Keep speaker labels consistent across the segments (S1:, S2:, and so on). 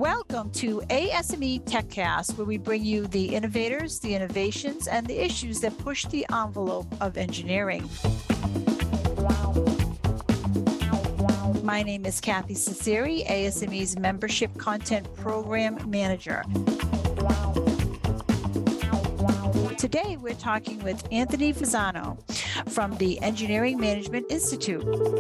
S1: Welcome to ASME TechCast, where we bring you the innovators, the innovations, and the issues that push the envelope of engineering. My name is Kathy Ciceri, ASME's Membership Content Program Manager. Today, we're talking with Anthony Fasano from the Engineering Management Institute.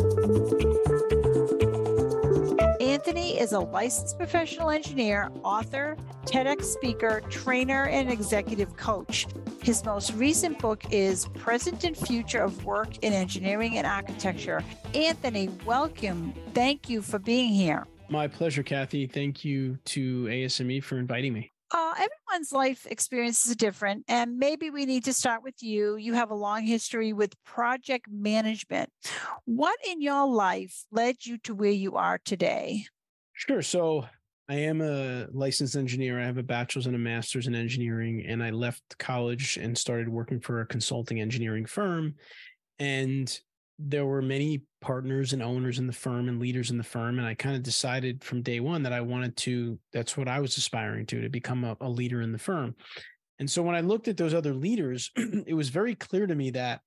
S1: Anthony is a licensed professional engineer, author, TEDx speaker, trainer, and executive coach. His most recent book is Present and Future of Work in Engineering and Architecture. Anthony, welcome. Thank you for being here.
S2: My pleasure, Kathy. Thank you to ASME for inviting me.
S1: Everyone's life experience is different, and maybe we need to start with you. You have a long history with project management. What in your life led you to where you are today?
S2: Sure. So I am a licensed engineer. I have a bachelor's and a master's in engineering, and I left college and started working for a consulting engineering firm. And there were many partners and owners in the firm and leaders in the firm. And I kind of decided from day one that that's what I was aspiring to become a leader in the firm. And so when I looked at those other leaders, it was very clear to me that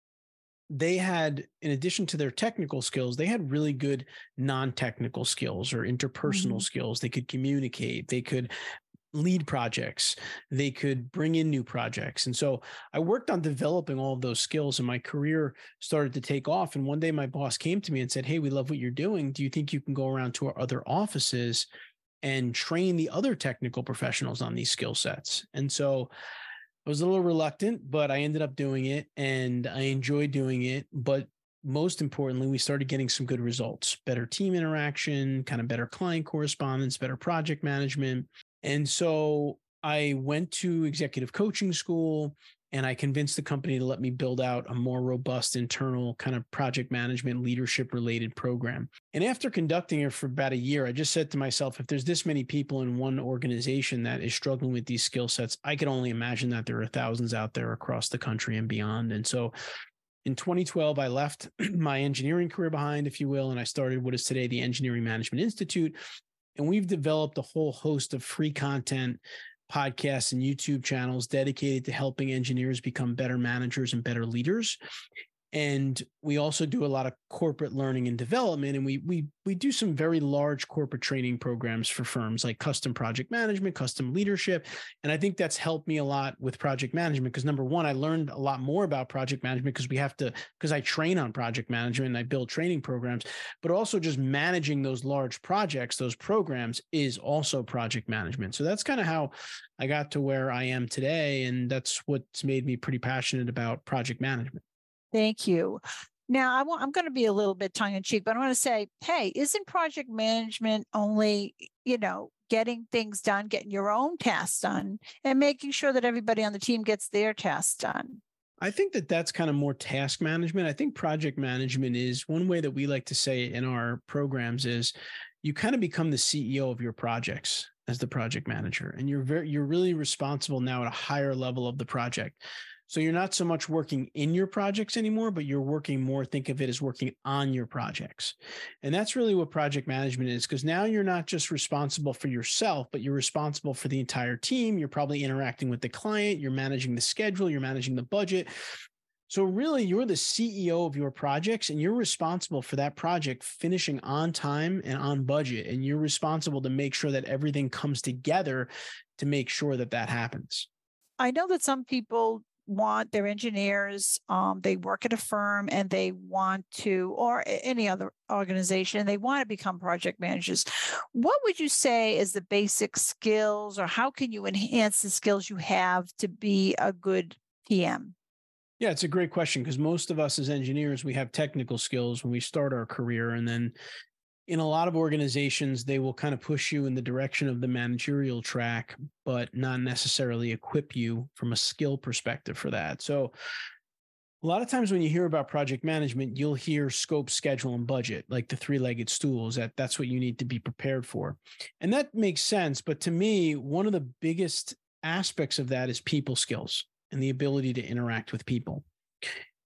S2: they had, in addition to their technical skills, they had really good non-technical skills or interpersonal skills. They could communicate, they could lead projects, they could bring in new projects. And so I worked on developing all of those skills, and my career started to take off. And one day my boss came to me and said, "Hey, we love what you're doing. Do you think you can go around to our other offices and train the other technical professionals on these skill sets?" And so I was a little reluctant, but I ended up doing it, and I enjoyed doing it. But most importantly, we started getting some good results, better team interaction, kind of better client correspondence, better project management. And so I went to executive coaching school, and I convinced the company to let me build out a more robust internal kind of project management leadership related program. And after conducting it for about a year, I just said to myself, if there's this many people in one organization that is struggling with these skill sets, I can only imagine that there are thousands out there across the country and beyond. And so in 2012, I left my engineering career behind, if you will, and I started what is today the Engineering Management Institute. And we've developed a whole host of free content, podcasts, and YouTube channels dedicated to helping engineers become better managers and better leaders. And we also do a lot of corporate learning and development. And we do some very large corporate training programs for firms like custom project management, custom leadership. And I think that's helped me a lot with project management because number one, I learned a lot more about project management because I train on project management and I build training programs, but also just managing those large projects, those programs is also project management. So that's kind of how I got to where I am today. And that's what's made me pretty passionate about project management.
S1: Thank you. Now, I'm going to be a little bit tongue in cheek, but I want to say, hey, isn't project management only, getting things done, getting your own tasks done, and making sure that everybody on the team gets their tasks done?
S2: I think that that's kind of more task management. I think project management is one way that we like to say in our programs is you kind of become the CEO of your projects as the project manager, and you're really responsible now at a higher level of the project. So you're not so much working in your projects anymore, but you're working more, think of it as working on your projects. And that's really what project management is, because now you're not just responsible for yourself, but you're responsible for the entire team. You're probably interacting with the client, you're managing the schedule, you're managing the budget. So really, you're the CEO of your projects, and you're responsible for that project finishing on time and on budget. And you're responsible to make sure that everything comes together to make sure that that happens.
S1: I know that some people want their engineers, they work at a firm and they want to, or any other organization, they want to become project managers. What would you say is the basic skills, or how can you enhance the skills you have to be a good PM?
S2: Yeah, it's a great question because most of us as engineers, we have technical skills when we start our career. And then in a lot of organizations, they will kind of push you in the direction of the managerial track, but not necessarily equip you from a skill perspective for that. So a lot of times when you hear about project management, you'll hear scope, schedule, and budget, like the three-legged stools. That's what you need to be prepared for. And that makes sense. But to me, one of the biggest aspects of that is people skills and the ability to interact with people.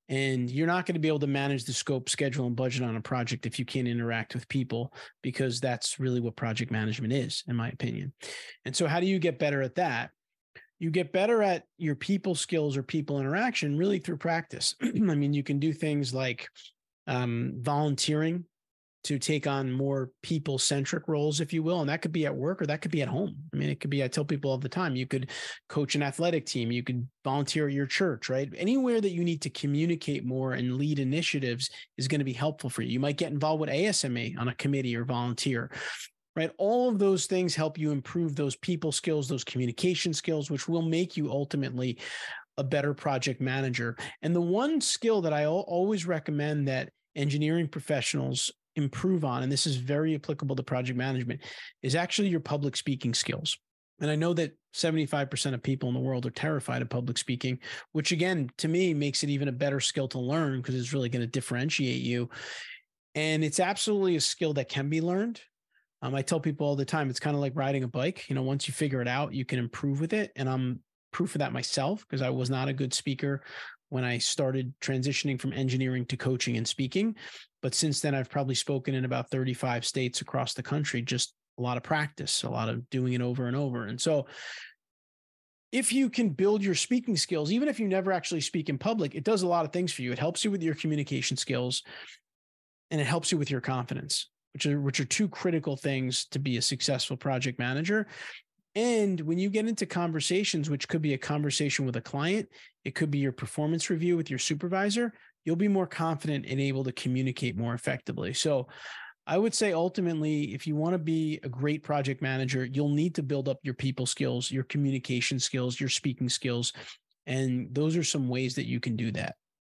S2: And you're not going to be able to manage the scope, schedule, and budget on a project if you can't interact with people, because that's really what project management is, in my opinion. And so, how do you get better at that? You get better at your people skills or people interaction really through practice. I mean, you can do things like volunteering to take on more people centric roles, if you will. And that could be at work or that could be at home. I mean, it could be, I tell people all the time, you could coach an athletic team, you could volunteer at your church, right? Anywhere that you need to communicate more and lead initiatives is going to be helpful for you. You might get involved with ASMA on a committee or volunteer, right? All of those things help you improve those people skills, those communication skills, which will make you ultimately a better project manager. And the one skill that I always recommend that engineering professionals improve on, and this is very applicable to project management, is actually your public speaking skills. And I know that 75% of people in the world are terrified of public speaking, which again, to me, makes it even a better skill to learn because it's really going to differentiate you. And it's absolutely a skill that can be learned. I tell people all the time, it's kind of like riding a bike. You know, once you figure it out, you can improve with it. And I'm proof of that myself because I was not a good speaker when I started transitioning from engineering to coaching and speaking. But since then, I've probably spoken in about 35 states across the country, just a lot of practice, a lot of doing it over and over. And so if you can build your speaking skills, even if you never actually speak in public, it does a lot of things for you. It helps you with your communication skills and it helps you with your confidence, which are two critical things to be a successful project manager. And when you get into conversations, which could be a conversation with a client, it could be your performance review with your supervisor, you'll be more confident and able to communicate more effectively. So I would say ultimately, if you want to be a great project manager, you'll need to build up your people skills, your communication skills, your speaking skills. And those are some ways that you can do that.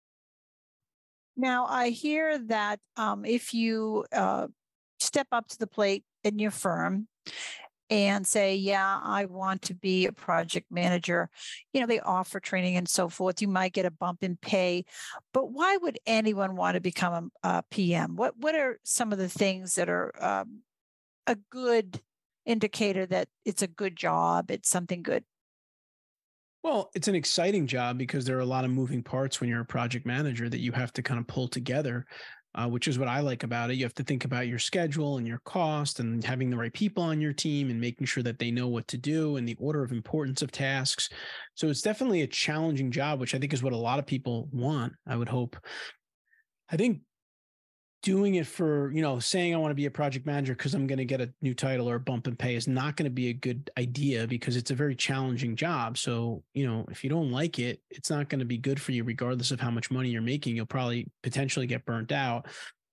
S1: Now, I hear that if you step up to the plate in your firm and say, yeah, I want to be a project manager, they offer training and so forth. You might get a bump in pay, but why would anyone want to become a PM? What are some of the things that are a good indicator that it's a good job, it's something good?
S2: Well, it's an exciting job because there are a lot of moving parts when you're a project manager that you have to kind of pull together, which is what I like about it. You have to think about your schedule and your cost and having the right people on your team and making sure that they know what to do and the order of importance of tasks. So it's definitely a challenging job, which I think is what a lot of people want, I would hope. I think doing it for, saying I want to be a project manager because I'm going to get a new title or a bump in pay is not going to be a good idea because it's a very challenging job. So, if you don't like it, it's not going to be good for you, regardless of how much money you're making. You'll probably potentially get burnt out.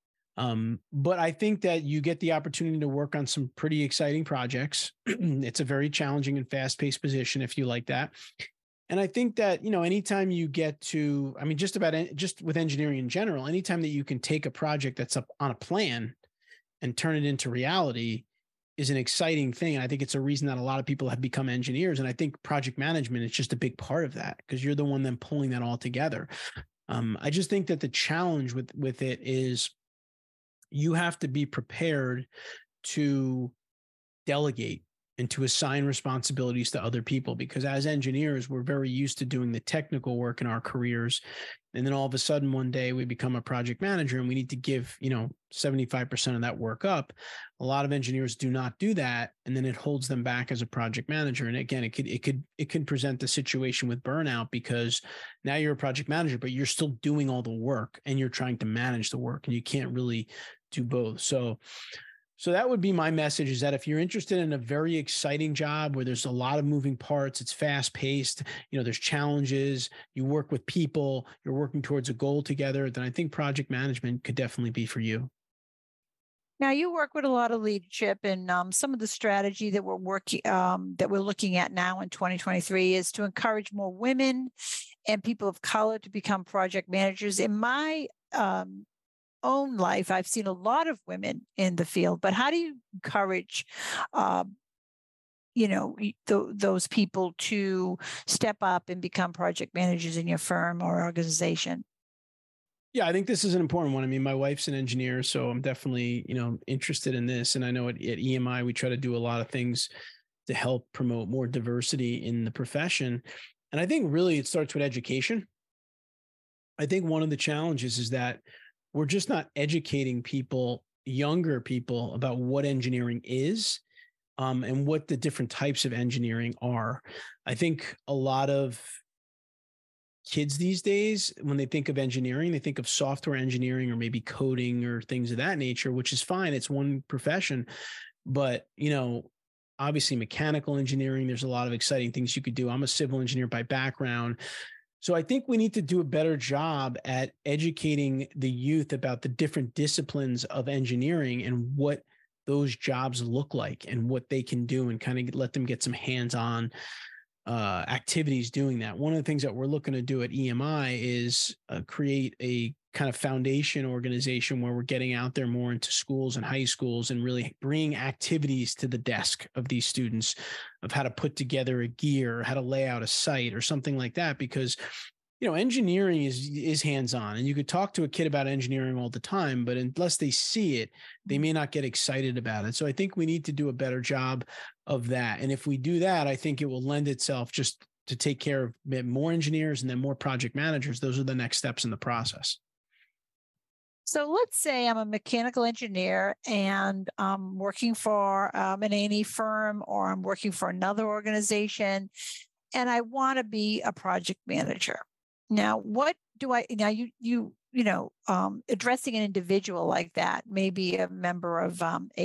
S2: But I think that you get the opportunity to work on some pretty exciting projects. It's a very challenging and fast-paced position if you like that. And I think that, anytime you get to, just with engineering in general, anytime that you can take a project that's up on a plan and turn it into reality is an exciting thing. And I think it's a reason that a lot of people have become engineers. And I think project management is just a big part of that because you're the one then pulling that all together. I just think that the challenge with it is you have to be prepared to delegate and to assign responsibilities to other people, because as engineers, we're very used to doing the technical work in our careers. And then all of a sudden, one day we become a project manager and we need to give, 75% of that work up. A lot of engineers do not do that. And then it holds them back as a project manager. And again, it could present a situation with burnout because now you're a project manager, but you're still doing all the work and you're trying to manage the work and you can't really do both. So that would be my message, is that if you're interested in a very exciting job where there's a lot of moving parts, it's fast paced, there's challenges, you work with people, you're working towards a goal together, then I think project management could definitely be for you.
S1: Now you work with a lot of leadership, and some of the strategy that we're looking at now in 2023 is to encourage more women and people of color to become project managers. In my own life, I've seen a lot of women in the field, but how do you encourage, those people to step up and become project managers in your firm or organization?
S2: Yeah, I think this is an important one. My wife's an engineer, so I'm definitely, interested in this. And I know at EMI, we try to do a lot of things to help promote more diversity in the profession. And I think really it starts with education. I think one of the challenges is that we're just not educating people, younger people, about what engineering is, and what the different types of engineering are. I think a lot of kids these days, when they think of engineering, they think of software engineering or maybe coding or things of that nature, which is fine. It's one profession. But, obviously mechanical engineering, there's a lot of exciting things you could do. I'm a civil engineer by background. So I think we need to do a better job at educating the youth about the different disciplines of engineering and what those jobs look like and what they can do, and kind of let them get some hands-on activities doing that. One of the things that we're looking to do at EMI is create a kind of foundation organization where we're getting out there more into schools and high schools and really bringing activities to the desk of these students of how to put together a gear, how to lay out a site or something like that. Because, engineering is hands-on, and you could talk to a kid about engineering all the time, but unless they see it, they may not get excited about it. So I think we need to do a better job of that. And if we do that, I think it will lend itself just to take care of more engineers and then more project managers. Those are the next steps in the process.
S1: So let's say I'm a mechanical engineer and I'm working for an A&E firm, or I'm working for another organization, and I want to be a project manager. Now, what do I, now addressing an individual like that, maybe a member of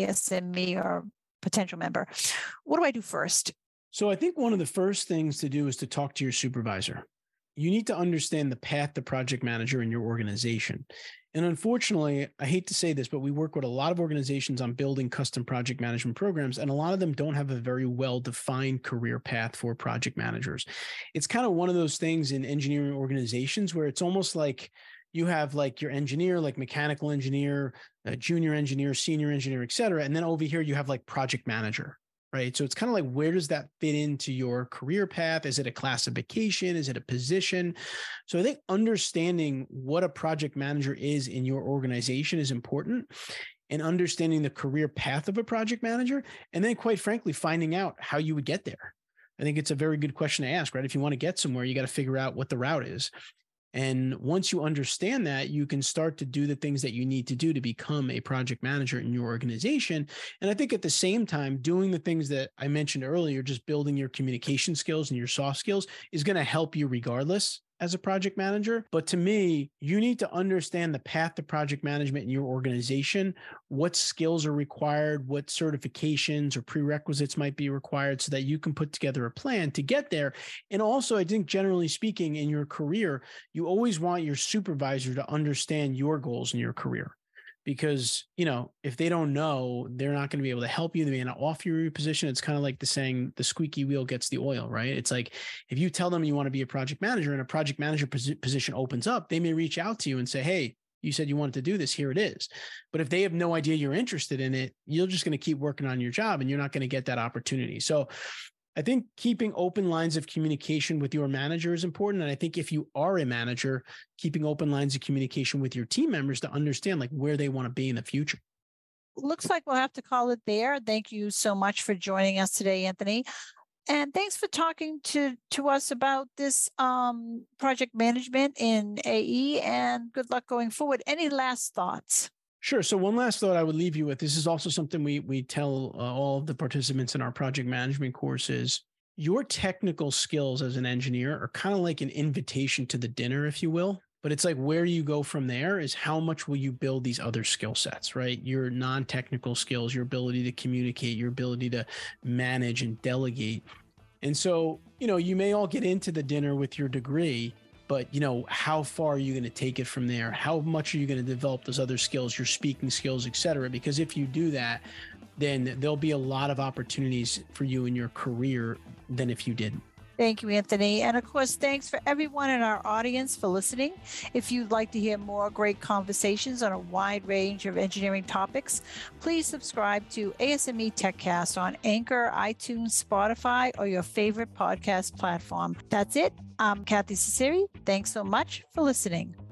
S1: ASME or potential member, what do I do first?
S2: So I think one of the first things to do is to talk to your supervisor. You need to understand the path to project manager in your organization. And unfortunately, I hate to say this, but we work with a lot of organizations on building custom project management programs, and a lot of them don't have a very well-defined career path for project managers. It's kind of one of those things in engineering organizations where it's almost like you have like your engineer, like mechanical engineer, junior engineer, senior engineer, et cetera. And then over here, you have like project manager. Right. So it's kind of like, where does that fit into your career path? Is it a classification? Is it a position? So I think understanding what a project manager is in your organization is important, and understanding the career path of a project manager. And then, quite frankly, finding out how you would get there. I think it's a very good question to ask, right? If you want to get somewhere, you got to figure out what the route is. And once you understand that, you can start to do the things that you need to do to become a project manager in your organization. And I think at the same time, doing the things that I mentioned earlier, just building your communication skills and your soft skills, is going to help you regardless as a project manager. But to me, you need to understand the path to project management in your organization, what skills are required, what certifications or prerequisites might be required, so that you can put together a plan to get there. And also, I think generally speaking, in your career, you always want your supervisor to understand your goals in your career. Because, if they don't know, they're not going to be able to help you. They may not offer you your position. It's kind of like the saying, the squeaky wheel gets the oil, right? It's like, if you tell them you want to be a project manager and a project manager position opens up, they may reach out to you and say, hey, you said you wanted to do this, here it is. But if they have no idea you're interested in it, you're just going to keep working on your job and you're not going to get that opportunity. So I think keeping open lines of communication with your manager is important. And I think if you are a manager, keeping open lines of communication with your team members to understand like where they want to be in the future.
S1: Looks like we'll have to call it there. Thank you so much for joining us today, Anthony. And thanks for talking to us about this project management in AE, and good luck going forward. Any last thoughts?
S2: Sure. So one last thought I would leave you with, this is also something we tell all of the participants in our project management courses. Your technical skills as an engineer are kind of like an invitation to the dinner, if you will. But it's like, where you go from there is how much will you build these other skill sets, right? Your non-technical skills, your ability to communicate, your ability to manage and delegate. And so, you may all get into the dinner with your degree, but how far are you going to take it from there? How much are you going to develop those other skills, your speaking skills, et cetera? Because if you do that, then there'll be a lot of opportunities for you in your career than if you didn't.
S1: Thank you, Anthony. And of course, thanks for everyone in our audience for listening. If you'd like to hear more great conversations on a wide range of engineering topics, please subscribe to ASME TechCast on Anchor, iTunes, Spotify, or your favorite podcast platform. That's it. I'm Kathy Ciceri. Thanks so much for listening.